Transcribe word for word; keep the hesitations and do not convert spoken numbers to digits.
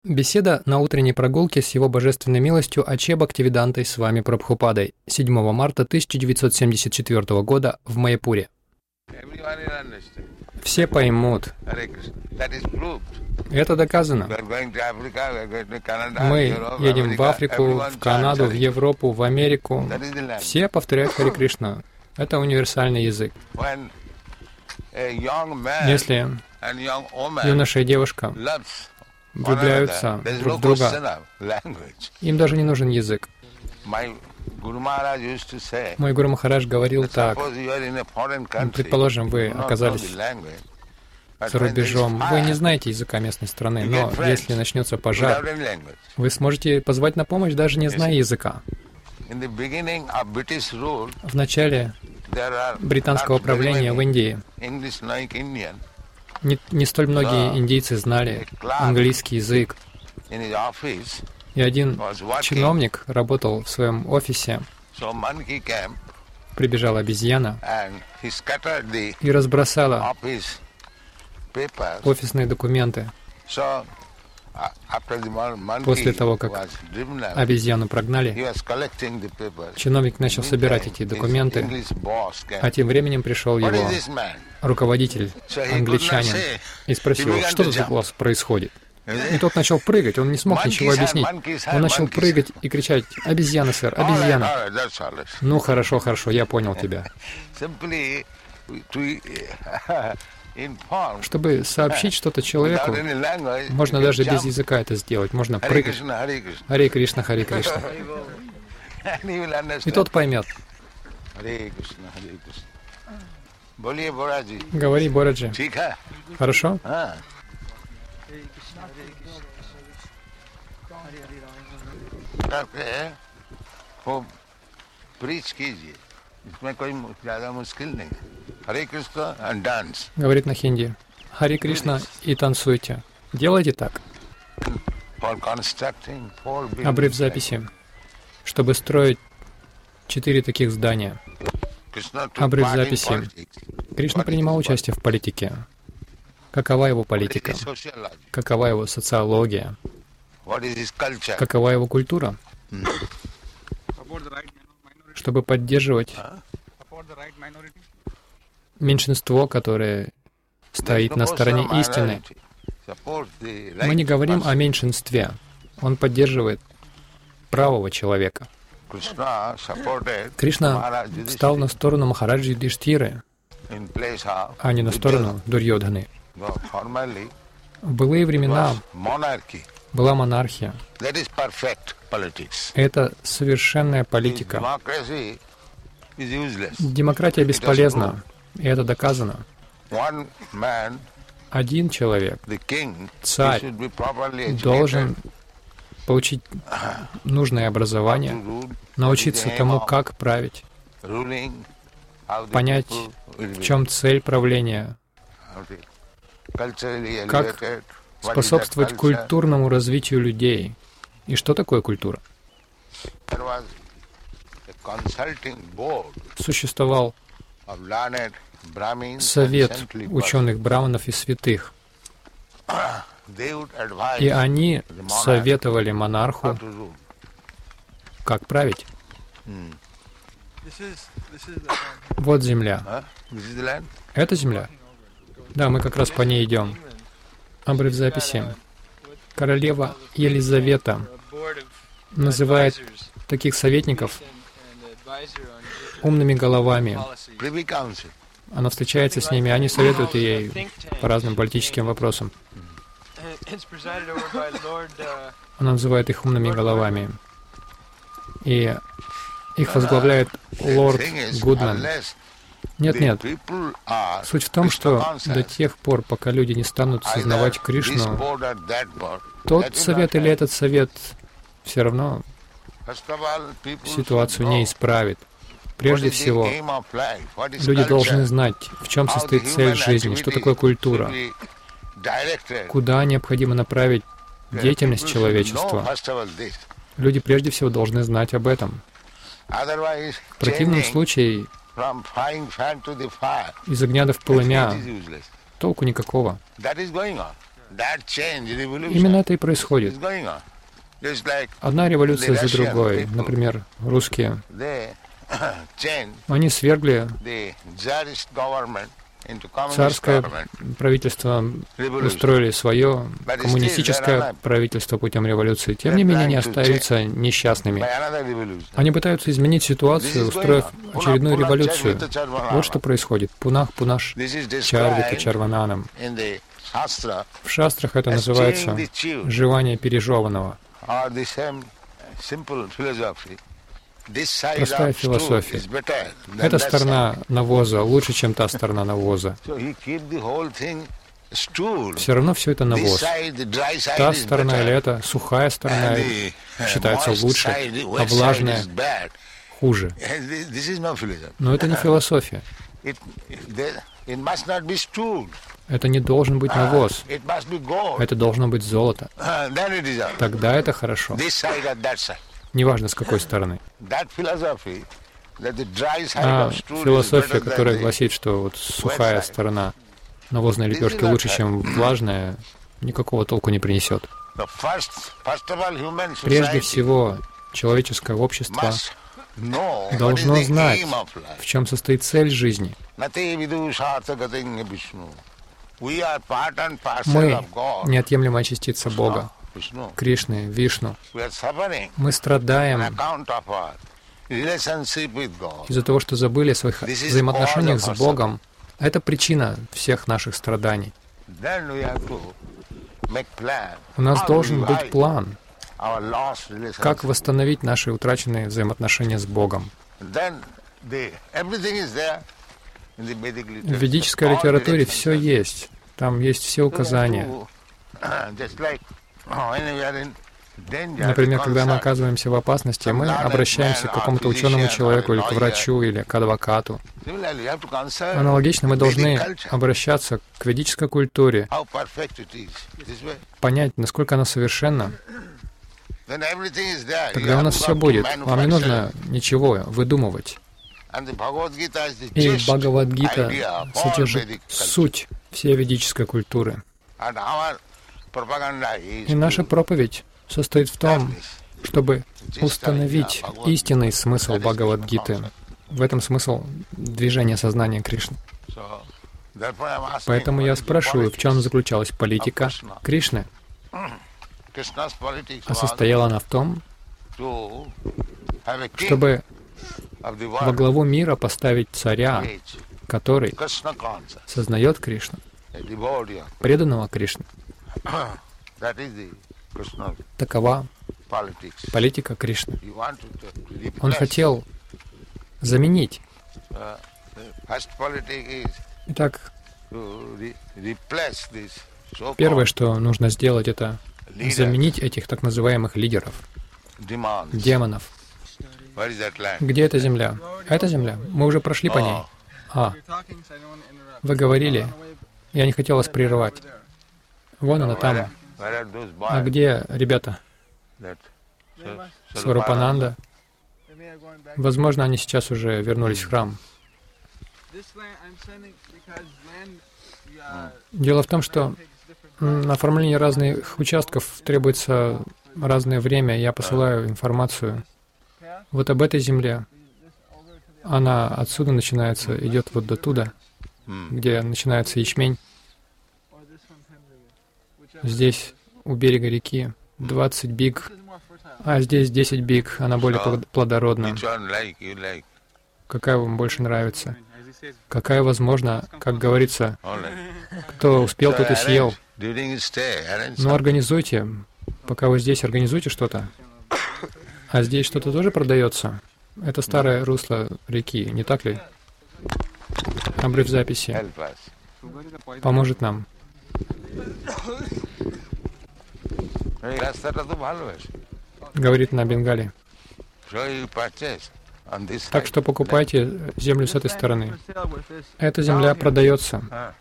Беседа на утренней прогулке с его божественной милостью Аче Бхактивидантой с вами Прабхупадой седьмого марта тысяча девятьсот семьдесят четвёртого года в Майяпуре. Все поймут. Это доказано. Мы едем в Африку, в Канаду, в Европу, в Америку. Все повторяют Харе Кришна. Это универсальный язык. Если юноша и девушка влюбляются друг в друга, им даже не нужен язык. Мой Гуру Махарадж говорил так: предположим, вы оказались за рубежом, вы не знаете языка местной страны, но если начнется пожар, вы сможете позвать на помощь, даже не зная языка. В начале британского правления в Индии не, не столь многие индийцы знали английский язык. И один чиновник работал в своем офисе. Прибежала обезьяна и разбросала офисные документы. После того, как обезьяну прогнали, чиновник начал собирать эти документы, а тем временем пришел его руководитель, англичанин, и спросил, что тут у вас происходит. И тот начал прыгать, он не смог ничего объяснить. Он начал прыгать и кричать: «Обезьяна, сэр, обезьяна!» «Ну, хорошо, хорошо, я понял тебя». Чтобы сообщить что-то человеку, можно даже без языка это сделать. Можно прыгать. Харе Кришна, Харе Кришна. И тот поймет. Говори, Бораджи. Хорошо? Говорит на хинди: Харе Кришна и танцуйте. Делайте так. Обрыв записи. Чтобы строить четыре таких здания. Обрыв записи. Кришна принимал участие в политике. Какова его политика? Какова его социология? Какова его культура? Чтобы поддерживать меньшинство, которое стоит на стороне истины. Мы не говорим о меньшинстве. Он поддерживает правого человека. Кришна встал на сторону Махараджи Юдхиштхиры, а не на сторону Дурьодханы. В былые времена была монархия. Это совершенная политика. Демократия бесполезна, и это доказано. Один человек, царь, должен получить нужное образование, научиться тому, как править, понять, в чем цель правления, как способствовать культурному развитию людей. И что такое культура? Существовал совет ученых браманов и святых. И они советовали монарху, как править. Вот земля. Это земля? Да, мы как раз по ней идем. Обрыв записи. Королева Елизавета называет таких советников умными головами. Она встречается с ними, они советуют ей по разным политическим вопросам. Она называет их умными головами. И их возглавляет лорд Гудман. Нет-нет. Суть в том, что до тех пор, пока люди не станут сознавать Кришну, тот совет или этот совет все равно ситуацию не исправит. Прежде всего, люди должны знать, в чем состоит цель жизни, что такое культура, куда необходимо направить деятельность человечества. Люди прежде всего должны знать об этом. В противном случае, из огня до в полымя толку никакого. Именно это и происходит. Одна революция за другой. Например, русские. Они свергли царское правительство, устроили свое коммунистическое правительство путем революции. Тем не менее, они остаются несчастными. Они пытаются изменить ситуацию, устроив очередную революцию. Вот что происходит. Пунах Пунаш Чарвита Чарвананам. В шастрах это называется жевание пережеванного. Простая философия. Эта сторона навоза лучше, чем та сторона навоза. Все равно все это навоз. Та сторона или эта сухая сторона считается лучше, а влажная хуже. Но это не философия. Это не должен быть навоз. Это должно быть золото. Тогда это хорошо. Неважно, с какой стороны. А философия, которая гласит, что вот сухая сторона навозной лепешки лучше, чем влажная, никакого толку не принесет. Прежде всего, человеческое общество должно знать, в чем состоит цель жизни. Мы — неотъемлемая частица Бога, Кришны, Вишну. Мы страдаем из-за того, что забыли о своих взаимоотношениях с Богом. Это причина всех наших страданий. У нас должен быть план, как восстановить наши утраченные взаимоотношения с Богом. В ведической литературе все есть. Там есть все указания. Например, когда мы оказываемся в опасности, мы обращаемся к какому-то ученому человеку или к врачу, или к адвокату. Аналогично мы должны обращаться к ведической культуре, понять, насколько она совершенна. Тогда у нас все будет. Вам не нужно ничего выдумывать. И Бхагавад-гита содержит суть всей ведической культуры. И наша проповедь состоит в том, чтобы установить истинный смысл Бхагавад-гиты. В этом смысл движения сознания Кришны. Поэтому я спрашиваю, в чем заключалась политика Кришны? А состояла она в том, чтобы во главу мира поставить царя, который сознает Кришну, преданного Кришны. Такова политика Кришны. Он хотел заменить. Итак, первое, что нужно сделать, это заменить этих так называемых лидеров, демонов. Где эта земля? Это земля. Мы уже прошли по ней. А, вы говорили, я не хотел вас прерывать. Вон она там. А где ребята? Сварупананда. Возможно, они сейчас уже вернулись в храм. Дело в том, что на оформление разных участков требуется разное время. Я посылаю информацию. Вот об этой земле. Она отсюда начинается, идет вот до туда, где начинается ячмень. Здесь, у берега реки, двадцать биг, а здесь десять биг, она более плодородна. Какая вам больше нравится? Какая возможна, как говорится, кто успел, тот и съел. Ну, организуйте, пока вы здесь, организуйте что-то. А здесь что-то тоже продается? Это старое русло реки, не так ли? Обрыв записи поможет нам. Говорит на бенгале. Так что покупайте землю с этой стороны. Эта земля продается.